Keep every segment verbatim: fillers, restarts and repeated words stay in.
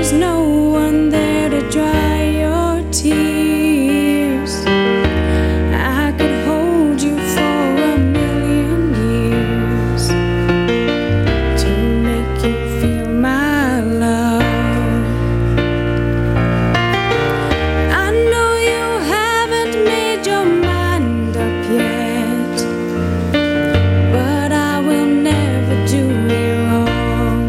there's no one there to dry your tears. I could hold you for a million years to make you feel my love. I know you haven't made your mind up yet, but I will never do you wrong.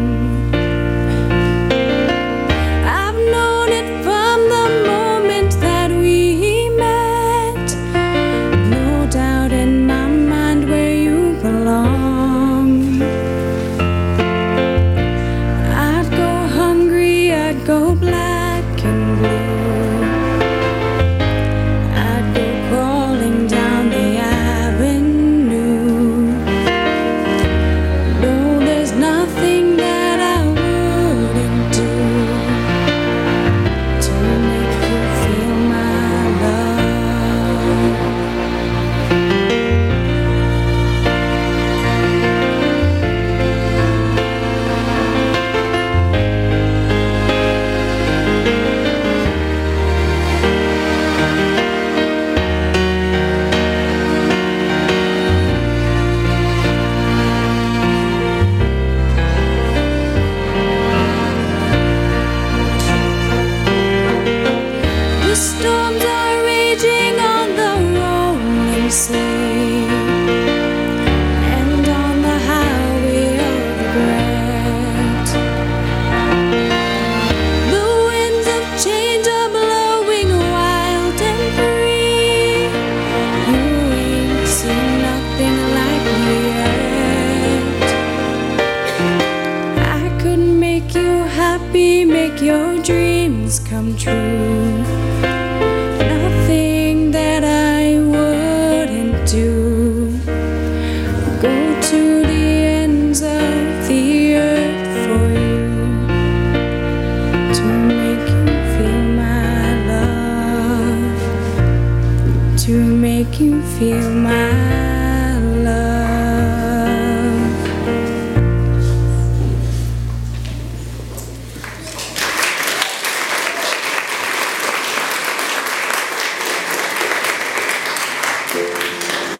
I've known it from the moment that we met. No doubt in my mind where you belong. I'd go hungry, I'd go black and blue. I'd go crawling down the avenue. No, there's nothing that I wouldn't do to make you feel my love. The storms are raging on the rolling sea and on the highway of regret. The winds of change are blowing wild and free. You ain't seen nothing like me yet. I could make you happy, make your dreams come true. Nothing that I wouldn't do. Go to the ends of the earth for you to make you feel my love, to make you feel my